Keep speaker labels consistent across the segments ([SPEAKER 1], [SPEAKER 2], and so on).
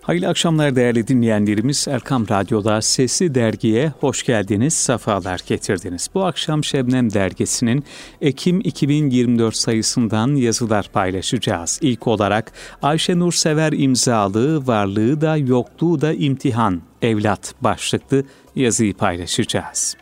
[SPEAKER 1] Hayırlı akşamlar değerli dinleyenlerimiz. Erkam Radyo'da Sesli Dergi'ye hoş geldiniz, sefalar getirdiniz. Bu akşam Şebnem Dergisi'nin Ekim 2024 sayısından yazılar paylaşacağız. İlk olarak Ayşe Nur Sever imzalı Varlığı da Yokluğu da İmtihan Evlat başlıklı yazıyı paylaşacağız.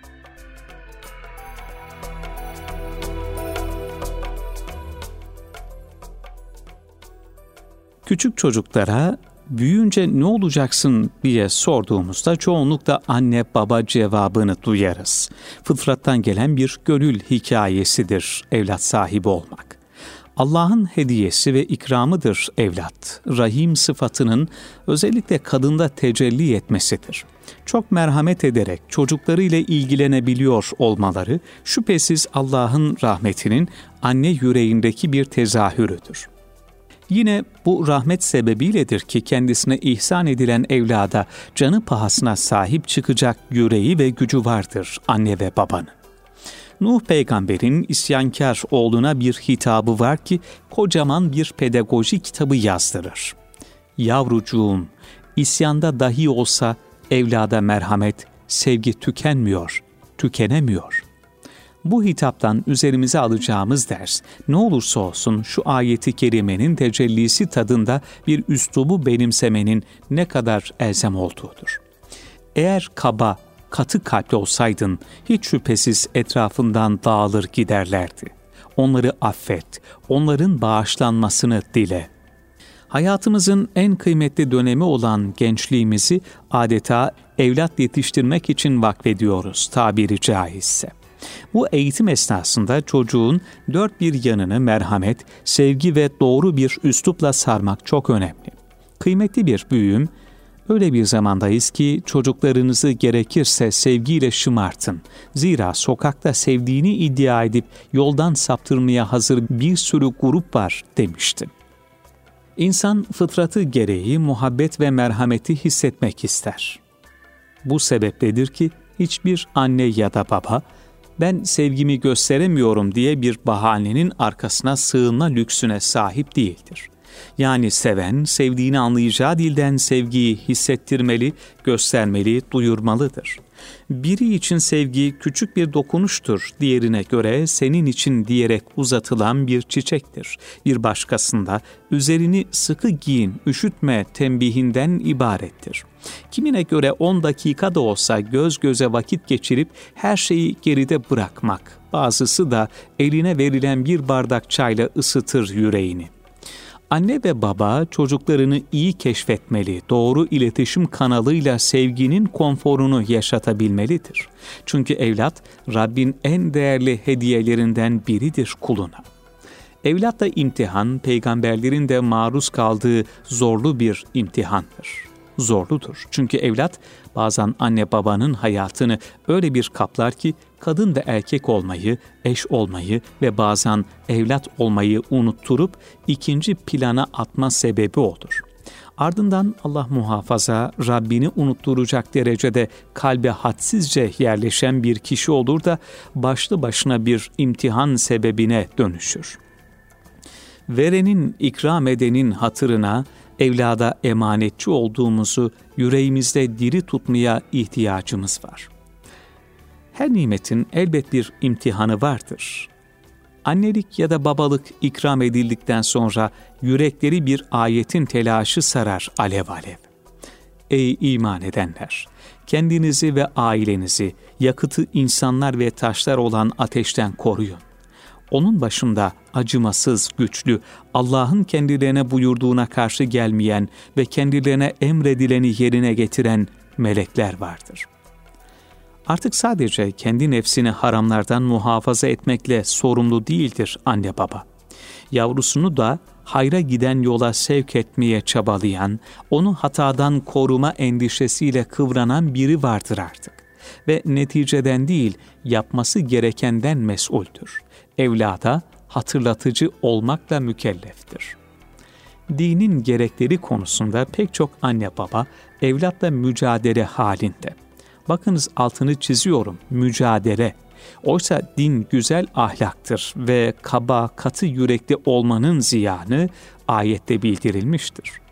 [SPEAKER 1] Küçük çocuklara büyüyünce ne olacaksın diye sorduğumuzda çoğunlukla anne baba cevabını duyarız. Fıtrattan gelen bir gönül hikayesidir evlat sahibi olmak. Allah'ın hediyesi ve ikramıdır evlat. Rahim sıfatının özellikle kadında tecelli etmesidir. Çok merhamet ederek çocuklarıyla ilgilenebiliyor olmaları şüphesiz Allah'ın rahmetinin anne yüreğindeki bir tezahürüdür. Yine bu rahmet sebebiyledir ki kendisine ihsan edilen evlada canı pahasına sahip çıkacak yüreği ve gücü vardır anne ve babanın. Nuh peygamberin isyankar oğluna bir hitabı var ki kocaman bir pedagoji kitabı yazdırır. Yavrucuğum, isyanda dahi olsa evlada merhamet, sevgi tükenmiyor, tükenemiyor. Bu hitaptan üzerimize alacağımız ders, ne olursa olsun şu ayeti kerimenin tecellisi tadında bir üslubu benimsemenin ne kadar elzem olduğudur. Eğer kaba, katı kalpli olsaydın, hiç şüphesiz etrafından dağılır giderlerdi. Onları affet, onların bağışlanmasını dile. Hayatımızın en kıymetli dönemi olan gençliğimizi adeta evlat yetiştirmek için vakfediyoruz tabiri caizse. Bu eğitim esnasında çocuğun dört bir yanını merhamet, sevgi ve doğru bir üslupla sarmak çok önemli. Kıymetli bir büyüğüm, öyle bir zamandayız ki çocuklarınızı gerekirse sevgiyle şımartın. Zira sokakta sevdiğini iddia edip yoldan saptırmaya hazır bir sürü grup var demişti. İnsan fıtratı gereği muhabbet ve merhameti hissetmek ister. Bu sebepledir ki hiçbir anne ya da baba, ben sevgimi gösteremiyorum diye bir bahanenin arkasına sığınma lüksüne sahip değildir. Yani seven, sevdiğini anlayacağı dilden sevgiyi hissettirmeli, göstermeli, duyurmalıdır. Biri için sevgi küçük bir dokunuştur, diğerine göre senin için diyerek uzatılan bir çiçektir. Bir başkasında üzerini sıkı giyin, üşütme tembihinden ibarettir. Kimine göre 10 dakika da olsa göz göze vakit geçirip her şeyi geride bırakmak. Bazısı da eline verilen bir bardak çayla ısıtır yüreğini. Anne ve baba çocuklarını iyi keşfetmeli, doğru iletişim kanalıyla sevginin konforunu yaşatabilmelidir. Çünkü evlat, Rabbin en değerli hediyelerinden biridir kuluna. Evlatla imtihan, peygamberlerin de maruz kaldığı zorlu bir imtihandır. Zorludur. Çünkü evlat bazen anne babanın hayatını öyle bir kaplar ki kadın ve erkek olmayı, eş olmayı ve bazen evlat olmayı unutturup ikinci plana atma sebebi olur. Ardından Allah muhafaza Rabbini unutturacak derecede kalbe hadsizce yerleşen bir kişi olur da başlı başına bir imtihan sebebine dönüşür. Verenin, ikram edenin hatırına evlada emanetçi olduğumuzu yüreğimizde diri tutmaya ihtiyacımız var. Her nimetin elbet bir imtihanı vardır. Annelik ya da babalık ikram edildikten sonra yürekleri bir ayetin telaşı sarar alev alev. Ey iman edenler! Kendinizi ve ailenizi yakıtı insanlar ve taşlar olan ateşten koruyun. Onun başında acımasız, güçlü, Allah'ın kendilerine buyurduğuna karşı gelmeyen ve kendilerine emredileni yerine getiren melekler vardır. Artık sadece kendi nefsini haramlardan muhafaza etmekle sorumlu değildir anne baba. Yavrusunu da hayra giden yola sevk etmeye çabalayan, onu hatadan koruma endişesiyle kıvranan biri vardır artık. Ve neticeden değil, yapması gerekenden mesuldür. Evlada hatırlatıcı olmakla mükelleftir. Dinin gerekleri konusunda pek çok anne baba evlatla mücadele halinde. Bakınız altını çiziyorum, mücadele. Oysa din güzel ahlaktır ve kaba, katı yürekli olmanın ziyanı ayette bildirilmiştir.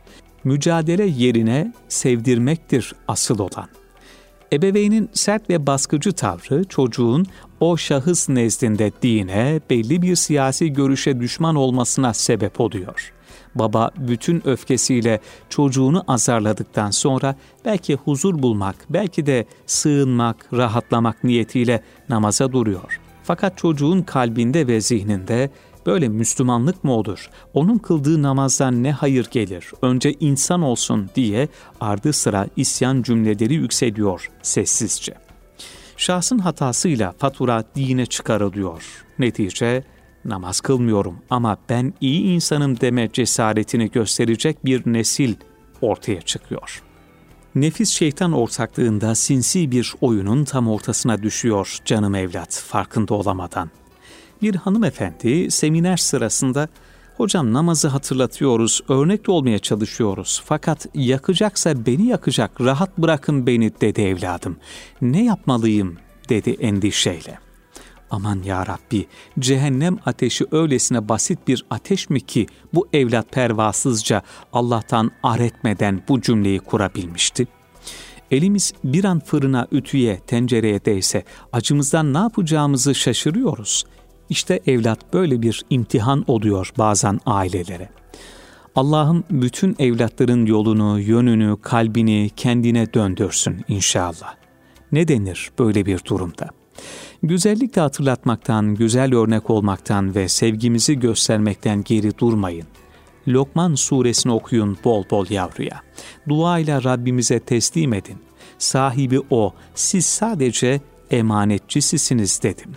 [SPEAKER 1] Mücadele yerine sevdirmektir asıl olan. Ebeveynin sert ve baskıcı tavrı çocuğun o şahıs nezdinde dine, belli bir siyasi görüşe düşman olmasına sebep oluyor. Baba bütün öfkesiyle çocuğunu azarladıktan sonra belki huzur bulmak, belki de sığınmak, rahatlamak niyetiyle namaza duruyor. Fakat çocuğun kalbinde ve zihninde böyle Müslümanlık mı olur? Onun kıldığı namazdan ne hayır gelir? Önce insan olsun diye ardı sıra isyan cümleleri yükseliyor sessizce. Şahsın hatasıyla fatura dine çıkarılıyor. Netice namaz kılmıyorum ama ben iyi insanım deme cesaretini gösterecek bir nesil ortaya çıkıyor. Nefis şeytan ortaklığında sinsi bir oyunun tam ortasına düşüyor canım evlat farkında olamadan. Bir hanımefendi seminer sırasında "Hocam namazı hatırlatıyoruz, örnek olmaya çalışıyoruz fakat yakacaksa beni yakacak, rahat bırakın beni" dedi evladım. "Ne yapmalıyım?" dedi endişeyle. Aman ya Rabbi, cehennem ateşi öylesine basit bir ateş mi ki bu evlat pervasızca Allah'tan ar etmeden bu cümleyi kurabilmişti? Elimiz bir an fırına, ütüye, tencereye değse acımızdan ne yapacağımızı şaşırıyoruz. İşte evlat böyle bir imtihan oluyor bazen ailelere. Allah'ım bütün evlatların yolunu, yönünü, kalbini kendine döndürsün inşallah. Ne denir böyle bir durumda? Güzellikle hatırlatmaktan, güzel örnek olmaktan ve sevgimizi göstermekten geri durmayın. Lokman suresini okuyun bol bol yavruya. Duayla Rabbimize teslim edin. Sahibi O, siz sadece emanetçisisiniz dedim.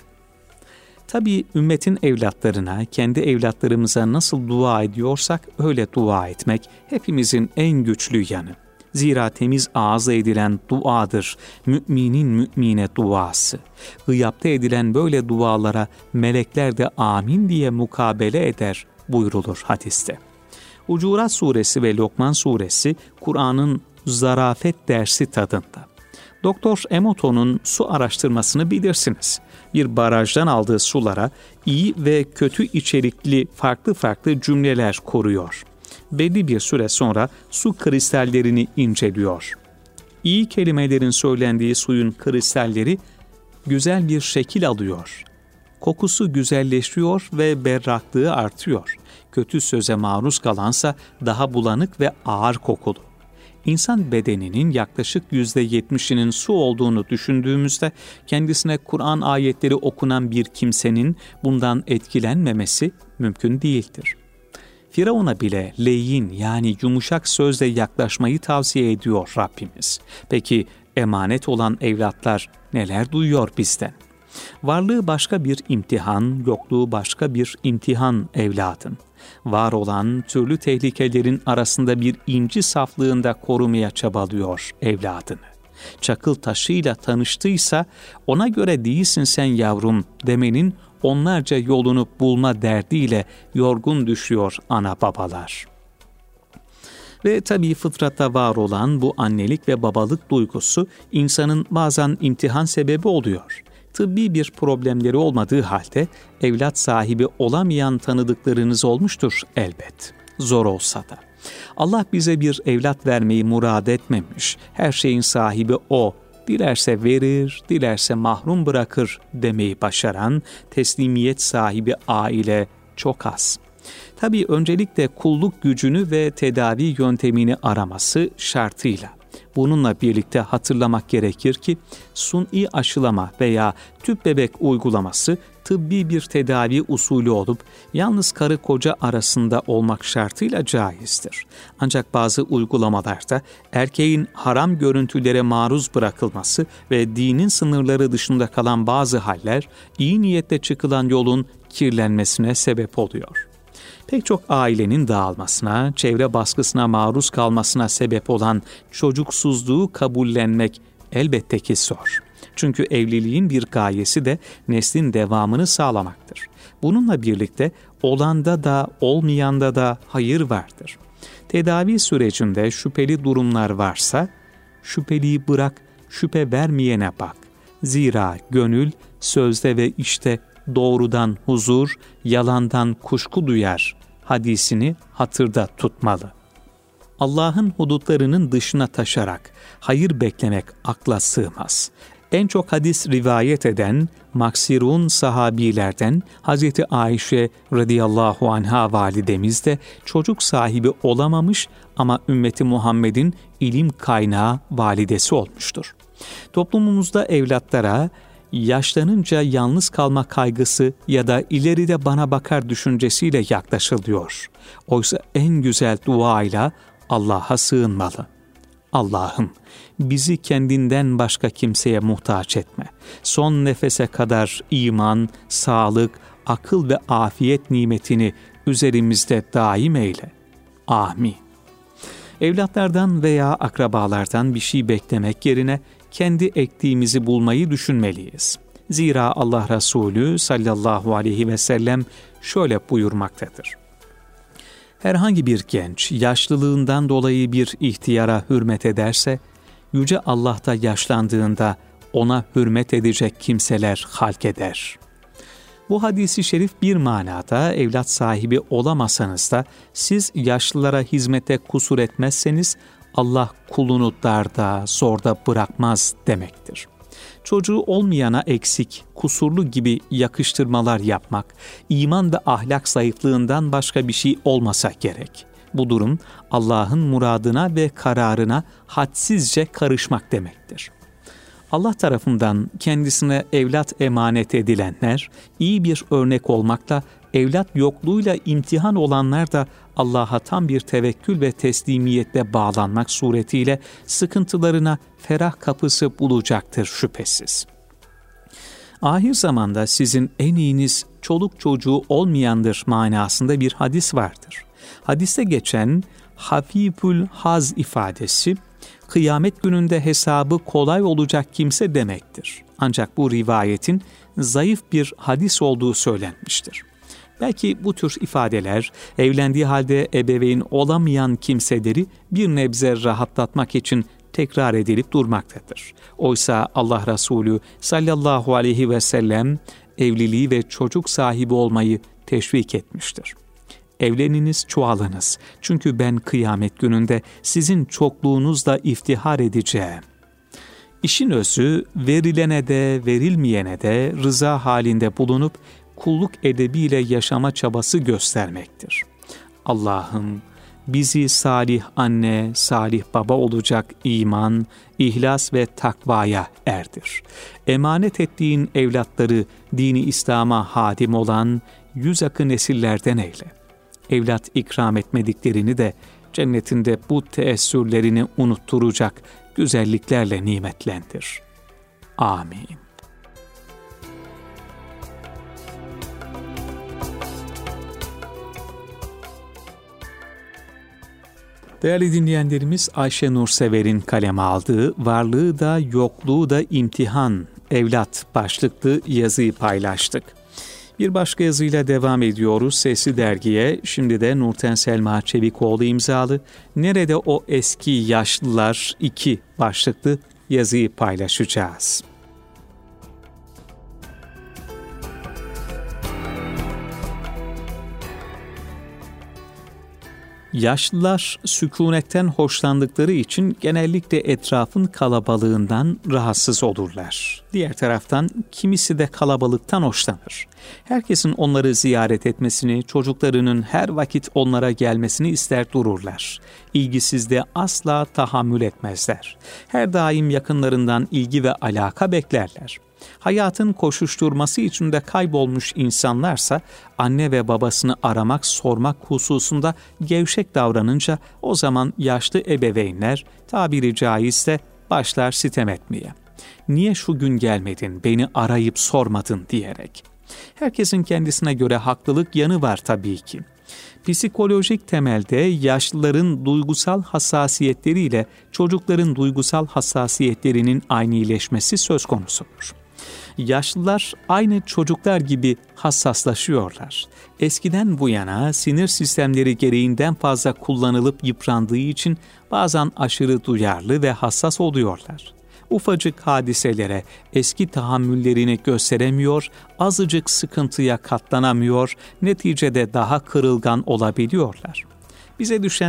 [SPEAKER 1] Tabii ümmetin evlatlarına, kendi evlatlarımıza nasıl dua ediyorsak öyle dua etmek hepimizin en güçlü yanı. Zira temiz ağızla edilen duadır müminin mümine duası. Gıyapta edilen böyle dualara melekler de amin diye mukabele eder buyrulur hadiste. Hucurat suresi ve Lokman suresi Kur'an'ın zarafet dersi tadında. Doktor Emoto'nun su araştırmasını bilirsiniz. Bir barajdan aldığı sulara iyi ve kötü içerikli farklı cümleler koruyor. Belli bir süre sonra su kristallerini inceliyor. İyi kelimelerin söylendiği suyun kristalleri güzel bir şekil alıyor. Kokusu güzelleşiyor ve berraklığı artıyor. Kötü söze maruz kalansa daha bulanık ve ağır kokulu. İnsan bedeninin yaklaşık %70'inin su olduğunu düşündüğümüzde kendisine Kur'an ayetleri okunan bir kimsenin bundan etkilenmemesi mümkün değildir. Firavun'a bile leyin yani yumuşak sözle yaklaşmayı tavsiye ediyor Rabbimiz. Peki emanet olan evlatlar neler duyuyor bizden? Varlığı başka bir imtihan, yokluğu başka bir imtihan evladın. Var olan türlü tehlikelerin arasında bir inci saflığında korumaya çabalıyor evladını. Çakıl taşıyla tanıştıysa ona göre değilsin sen yavrum demenin onlarca yolunu bulma derdiyle yorgun düşüyor ana babalar. Ve tabii fıtratta var olan bu annelik ve babalık duygusu insanın bazen imtihan sebebi oluyor. Tıbbi bir problemleri olmadığı halde evlat sahibi olamayan tanıdıklarınız olmuştur elbet. Zor olsa da. Allah bize bir evlat vermeyi murad etmemiş. Her şeyin sahibi O. Dilerse verir, dilerse mahrum bırakır demeyi başaran teslimiyet sahibi aile çok az. Tabii öncelikle kulluk gücünü ve tedavi yöntemini araması şartıyla. Bununla birlikte hatırlamak gerekir ki suni aşılama veya tüp bebek uygulaması tıbbi bir tedavi usulü olup yalnız karı koca arasında olmak şartıyla caizdir. Ancak bazı uygulamalarda erkeğin haram görüntülere maruz bırakılması ve dinin sınırları dışında kalan bazı haller iyi niyetle çıkılan yolun kirlenmesine sebep oluyor. Pek çok ailenin dağılmasına, çevre baskısına maruz kalmasına sebep olan çocuksuzluğu kabullenmek elbette ki zor. Çünkü evliliğin bir gayesi de neslin devamını sağlamaktır. Bununla birlikte olanda da olmayanda da hayır vardır. Tedavi sürecinde şüpheli durumlar varsa, şüpheliyi bırak, şüphe vermeyene bak. Zira gönül sözde ve işte doğrudan huzur, yalandan kuşku duyar hadisini hatırda tutmalı. Allah'ın hudutlarının dışına taşarak hayır beklemek akla sığmaz. En çok hadis rivayet eden maksirun sahabilerden Hazreti Ayşe radıyallahu anha validemiz de çocuk sahibi olamamış ama ümmeti Muhammed'in ilim kaynağı validesi olmuştur. Toplumumuzda evlatlara yaşlanınca yalnız kalma kaygısı ya da ileride bana bakar düşüncesiyle yaklaşılıyor. Oysa en güzel duayla Allah'a sığınmalı. Allah'ım bizi kendinden başka kimseye muhtaç etme. Son nefese kadar iman, sağlık, akıl ve afiyet nimetini üzerimizde daim eyle. Amin. Evlatlardan veya akrabalardan bir şey beklemek yerine kendi ektiğimizi bulmayı düşünmeliyiz. Zira Allah Resulü sallallahu aleyhi ve sellem şöyle buyurmaktadır. Herhangi bir genç yaşlılığından dolayı bir ihtiyara hürmet ederse, Yüce Allah da yaşlandığında ona hürmet edecek kimseler halk eder. Bu hadisi şerif bir manada evlat sahibi olamasanız da siz yaşlılara hizmete kusur etmezseniz Allah kulunu darda, zorda bırakmaz demektir. Çocuğu olmayana eksik, kusurlu gibi yakıştırmalar yapmak, iman ve ahlak zayıflığından başka bir şey olmasa gerek. Bu durum Allah'ın muradına ve kararına hadsizce karışmak demektir. Allah tarafından kendisine evlat emanet edilenler, iyi bir örnek olmakla, evlat yokluğuyla imtihan olanlar da Allah'a tam bir tevekkül ve teslimiyetle bağlanmak suretiyle sıkıntılarına ferah kapısı bulacaktır şüphesiz. Ahir zamanda sizin en iyiniz çoluk çocuğu olmayandır manasında bir hadis vardır. Hadiste geçen hafifül haz ifadesi, kıyamet gününde hesabı kolay olacak kimse demektir. Ancak bu rivayetin zayıf bir hadis olduğu söylenmiştir. Belki bu tür ifadeler evlendiği halde ebeveyn olamayan kimseleri bir nebze rahatlatmak için tekrar edilip durmaktadır. Oysa Allah Resulü sallallahu aleyhi ve sellem evliliği ve çocuk sahibi olmayı teşvik etmiştir. Evleniniz, çoğalınız. Çünkü ben kıyamet gününde sizin çokluğunuzla iftihar edeceğim. İşin özü verilene de verilmeyene de rıza halinde bulunup kulluk edebiyle yaşama çabası göstermektir. Allah'ım bizi salih anne, salih baba olacak iman, ihlas ve takvaya erdir. Emanet ettiğin evlatları dini İslam'a hadim olan yüz akı nesillerden eyle. Evlat ikram etmediklerini de cennetinde bu teessürlerini unutturacak güzelliklerle nimetlendir. Amin. Değerli dinleyenlerimiz, Ayşe Nursever'in kaleme aldığı Varlığı da Yokluğu da İmtihan Evlat başlıklı yazıyı paylaştık. Bir başka yazıyla devam ediyoruz Sesli Dergi'ye. Şimdi de Nurten Selma Çevikoğlu imzalı Nerede o Eski Yaşlılar 2 başlıklı yazıyı paylaşacağız. Yaşlılar sükunetten hoşlandıkları için genellikle etrafın kalabalığından rahatsız olurlar. Diğer taraftan kimisi de kalabalıktan hoşlanır. Herkesin onları ziyaret etmesini, çocuklarının her vakit onlara gelmesini ister dururlar. İlgisizliğe asla tahammül etmezler. Her daim yakınlarından ilgi ve alaka beklerler. Hayatın koşuşturması içinde kaybolmuş insanlarsa anne ve babasını aramak, sormak hususunda gevşek davranınca o zaman yaşlı ebeveynler tabiri caizse başlar sitem etmeye. Niye şu gün gelmedin, beni arayıp sormadın diyerek. Herkesin kendisine göre haklılık yanı var tabii ki. Psikolojik temelde yaşlıların duygusal hassasiyetleriyle çocukların duygusal hassasiyetlerinin aynıleşmesi söz konusudur. Yaşlılar aynı çocuklar gibi hassaslaşıyorlar. Eskiden bu yana sinir sistemleri gereğinden fazla kullanılıp yıprandığı için bazen aşırı duyarlı ve hassas oluyorlar. Ufacık hadiselere eski tahammüllerini gösteremiyor, azıcık sıkıntıya katlanamıyor, neticede daha kırılgan olabiliyorlar. Bize düşen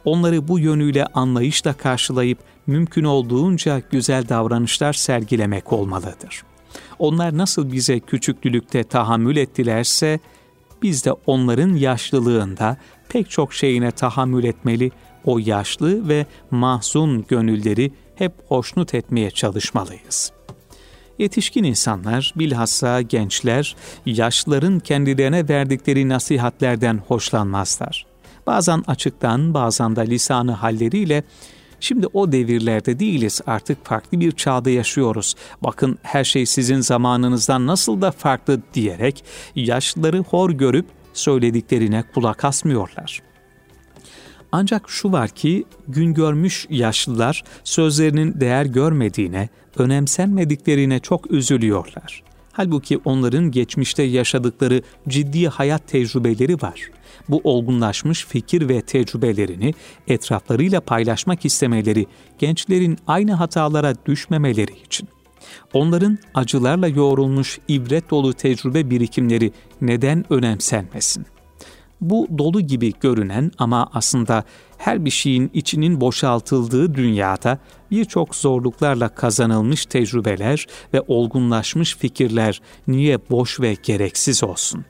[SPEAKER 1] onları bu yönüyle anlayışla karşılayıp mümkün olduğunca güzel davranışlar sergilemek olmalıdır. Onlar nasıl bize küçüklükte tahammül ettilerse, biz de onların yaşlılığında pek çok şeyine tahammül etmeli, o yaşlı ve mahzun gönülleri hep hoşnut etmeye çalışmalıyız. Yetişkin insanlar, bilhassa gençler, yaşlıların kendilerine verdikleri nasihatlerden hoşlanmazlar. Bazen açıktan, bazen de lisanı halleriyle, "Şimdi o devirlerde değiliz, artık farklı bir çağda yaşıyoruz. Bakın her şey sizin zamanınızdan nasıl da farklı" diyerek yaşlıları hor görüp söylediklerine kulak asmıyorlar. Ancak şu var ki, gün görmüş yaşlılar sözlerinin değer görmediğine, önemsenmediklerine çok üzülüyorlar. Halbuki onların geçmişte yaşadıkları ciddi hayat tecrübeleri var. Bu olgunlaşmış fikir ve tecrübelerini etraflarıyla paylaşmak istemeleri, gençlerin aynı hatalara düşmemeleri için. Onların acılarla yoğrulmuş ibret dolu tecrübe birikimleri neden önemsenmesin? Bu dolu gibi görünen ama aslında her bir şeyin içinin boşaltıldığı dünyada birçok zorluklarla kazanılmış tecrübeler ve olgunlaşmış fikirler niye boş ve gereksiz olsun?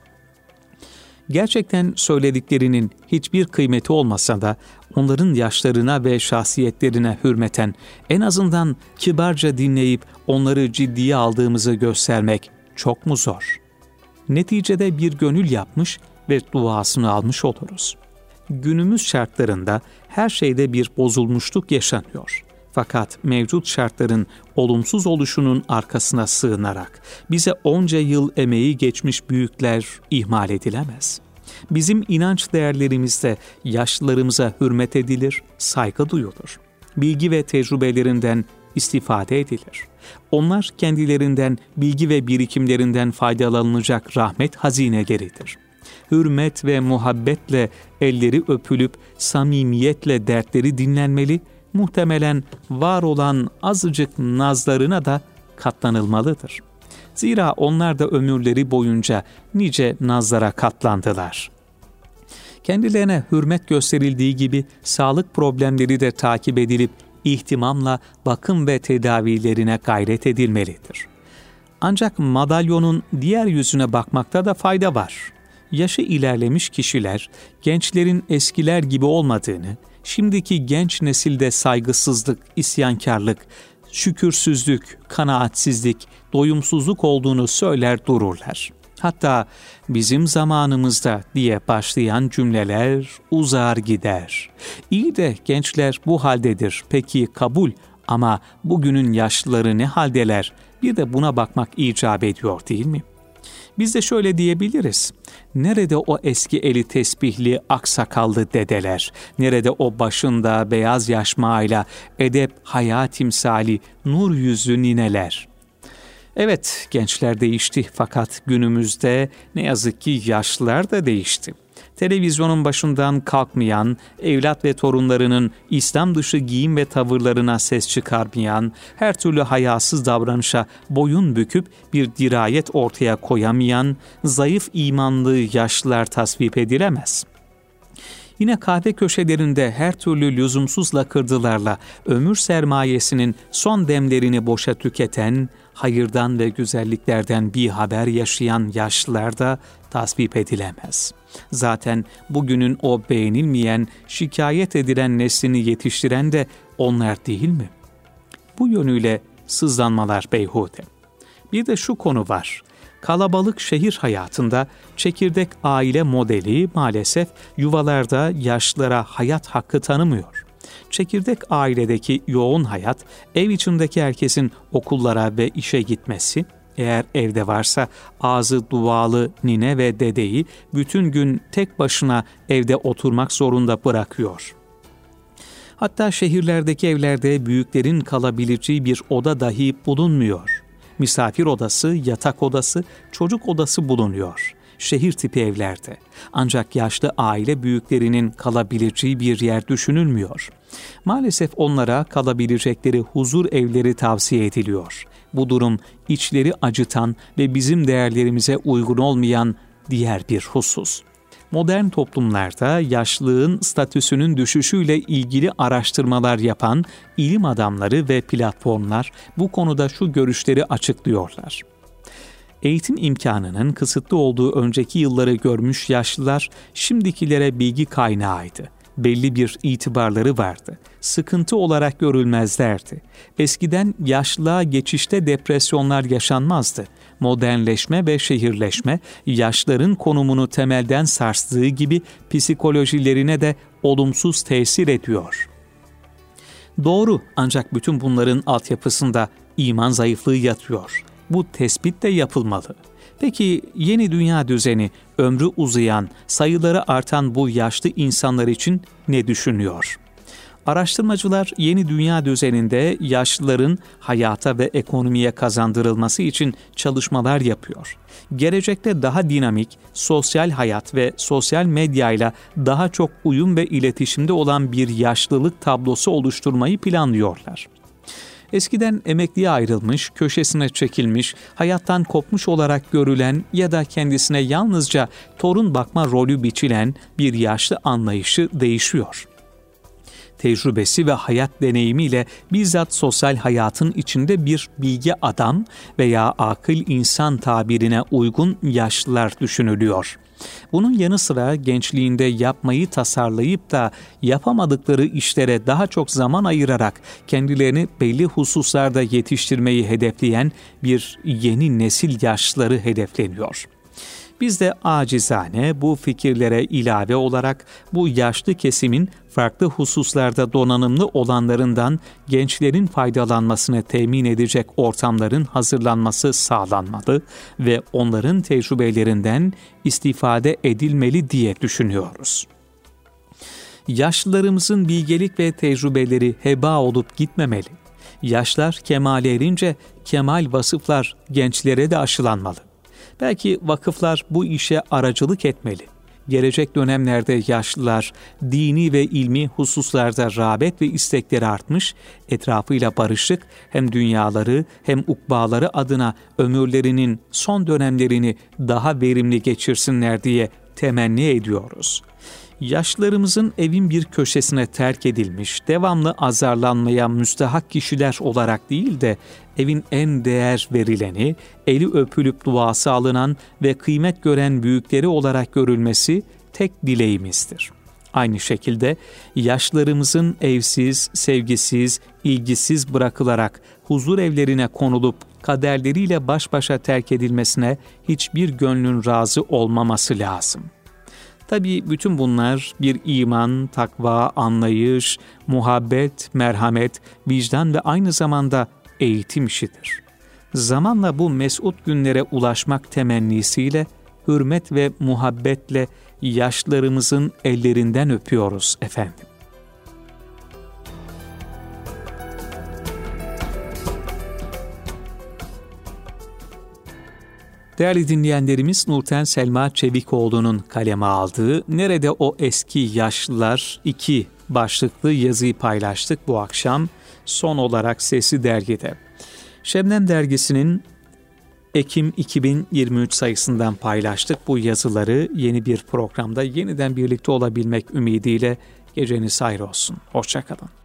[SPEAKER 1] Gerçekten söylediklerinin hiçbir kıymeti olmasa da onların yaşlarına ve şahsiyetlerine hürmeten en azından kibarca dinleyip onları ciddiye aldığımızı göstermek çok mu zor? Neticede bir gönül yapmış ve duasını almış oluruz. Günümüz şartlarında her şeyde bir bozulmuşluk yaşanıyor. Fakat mevcut şartların olumsuz oluşunun arkasına sığınarak bize onca yıl emeği geçmiş büyükler ihmal edilemez. Bizim inanç değerlerimizde yaşlılarımıza hürmet edilir, saygı duyulur. Bilgi ve tecrübelerinden istifade edilir. Onlar kendilerinden, bilgi ve birikimlerinden faydalanılacak rahmet hazineleridir. Hürmet ve muhabbetle elleri öpülüp samimiyetle dertleri dinlenmeli, muhtemelen var olan azıcık nazlarına da katlanılmalıdır. Zira onlar da ömürleri boyunca nice nazlara katlandılar. Kendilerine hürmet gösterildiği gibi sağlık problemleri de takip edilip ihtimamla bakım ve tedavilerine gayret edilmelidir. Ancak madalyonun diğer yüzüne bakmakta da fayda var. Yaşı ilerlemiş kişiler, gençlerin eskiler gibi olmadığını, şimdiki genç nesilde saygısızlık, isyankarlık, şükürsüzlük, kanaatsizlik, doyumsuzluk olduğunu söyler dururlar. Hatta bizim zamanımızda diye başlayan cümleler uzar gider. İyi de gençler bu haldedir, peki kabul, ama bugünün yaşlıları ne haldeler? Bir de buna bakmak icap ediyor değil mi? Biz de şöyle diyebiliriz. Nerede o eski eli tesbihli aksakallı dedeler? Nerede o başında beyaz yaşmağıyla edep, haya timsali, nur yüzlü nineler? Evet, gençler değişti fakat günümüzde ne yazık ki yaşlılar da değişti. Televizyonun başından kalkmayan, evlat ve torunlarının İslam dışı giyim ve tavırlarına ses çıkarmayan, her türlü hayasız davranışa boyun büküp bir dirayet ortaya koyamayan, zayıf imanlı yaşlılar tasvip edilemez. Yine kahve köşelerinde her türlü lüzumsuz lakırdılarla ömür sermayesinin son demlerini boşa tüketen, hayırdan ve güzelliklerden bir haber yaşayan yaşlılar da tasvip edilemez. Zaten bugünün o beğenilmeyen, şikayet edilen neslini yetiştiren de onlar değil mi? Bu yönüyle sızlanmalar beyhude. Bir de şu konu var. Kalabalık şehir hayatında çekirdek aile modeli maalesef yuvalarda yaşlılara hayat hakkı tanımıyor. Çekirdek ailedeki yoğun hayat, ev içindeki herkesin okullara ve işe gitmesi, eğer evde varsa ağzı dualı nine ve dedeyi bütün gün tek başına evde oturmak zorunda bırakıyor. Hatta şehirlerdeki evlerde büyüklerin kalabileceği bir oda dahi bulunmuyor. Misafir odası, yatak odası, çocuk odası bulunuyor şehir tipi evlerde. Ancak yaşlı aile büyüklerinin kalabileceği bir yer düşünülmüyor. Maalesef onlara kalabilecekleri huzur evleri tavsiye ediliyor. Bu durum içleri acıtan ve bizim değerlerimize uygun olmayan diğer bir husus. Modern toplumlarda yaşlılığın statüsünün düşüşüyle ilgili araştırmalar yapan ilim adamları ve platformlar bu konuda şu görüşleri açıklıyorlar. Eğitim imkanının kısıtlı olduğu önceki yılları görmüş yaşlılar şimdikilere bilgi kaynağıydı. Belli bir itibarları vardı. Sıkıntı olarak görülmezlerdi. Eskiden yaşlılığa geçişte depresyonlar yaşanmazdı. Modernleşme ve şehirleşme yaşlıların konumunu temelden sarstığı gibi psikolojilerine de olumsuz tesir ediyor. Doğru, ancak bütün bunların altyapısında iman zayıflığı yatıyor. Bu tespit de yapılmalı. Peki yeni dünya düzeni, ömrü uzayan, sayıları artan bu yaşlı insanlar için ne düşünüyor? Araştırmacılar yeni dünya düzeninde yaşlıların hayata ve ekonomiye kazandırılması için çalışmalar yapıyor. Gelecekte daha dinamik, sosyal hayat ve sosyal medyayla daha çok uyum ve iletişimde olan bir yaşlılık tablosu oluşturmayı planlıyorlar. Eskiden emekliye ayrılmış, köşesine çekilmiş, hayattan kopmuş olarak görülen ya da kendisine yalnızca torun bakma rolü biçilen bir yaşlı anlayışı değişiyor. Tecrübesi ve hayat deneyimiyle bizzat sosyal hayatın içinde bir bilge adam veya akıl insan tabirine uygun yaşlılar düşünülüyor. Bunun yanı sıra gençliğinde yapmayı tasarlayıp da yapamadıkları işlere daha çok zaman ayırarak kendilerini belli hususlarda yetiştirmeyi hedefleyen bir yeni nesil yaşlıları hedefleniyor. Biz de acizane bu fikirlere ilave olarak bu yaşlı kesimin farklı hususlarda donanımlı olanlarından gençlerin faydalanmasını temin edecek ortamların hazırlanması sağlanmalı ve onların tecrübelerinden istifade edilmeli diye düşünüyoruz. Yaşlılarımızın bilgelik ve tecrübeleri heba olup gitmemeli. Yaşlar kemale erince kemal vasıflar gençlere de aşılanmalı. Belki vakıflar bu işe aracılık etmeli. Gelecek dönemlerde yaşlılar dini ve ilmi hususlarda rağbet ve istekleri artmış, etrafıyla barışık hem dünyaları hem ukbaları adına ömürlerinin son dönemlerini daha verimli geçirsinler diye temenni ediyoruz. Yaşlılarımızın evin bir köşesine terk edilmiş, devamlı azarlanmaya müstahak kişiler olarak değil de evin en değer verileni, eli öpülüp duası alınan ve kıymet gören büyükleri olarak görülmesi tek dileğimizdir. Aynı şekilde yaşlılarımızın evsiz, sevgisiz, ilgisiz bırakılarak huzur evlerine konulup kaderleriyle baş başa terk edilmesine hiçbir gönlün razı olmaması lazım. Tabii bütün bunlar bir iman, takva, anlayış, muhabbet, merhamet, vicdan ve aynı zamanda eğitim işidir. Zamanla bu mesut günlere ulaşmak temennisiyle, hürmet ve muhabbetle yaşlarımızın ellerinden öpüyoruz efendim. Değerli dinleyenlerimiz, Nurten Selma Çevikoğlu'nun kaleme aldığı "Nerede o eski yaşlılar" 2 başlıklı yazıyı paylaştık bu akşam. Son olarak Sesi Dergi'de. Şebnem Dergisi'nin Ekim 2023 sayısından paylaştık bu yazıları. Yeni bir programda yeniden birlikte olabilmek ümidiyle geceniz hayır olsun. Hoşça kalın.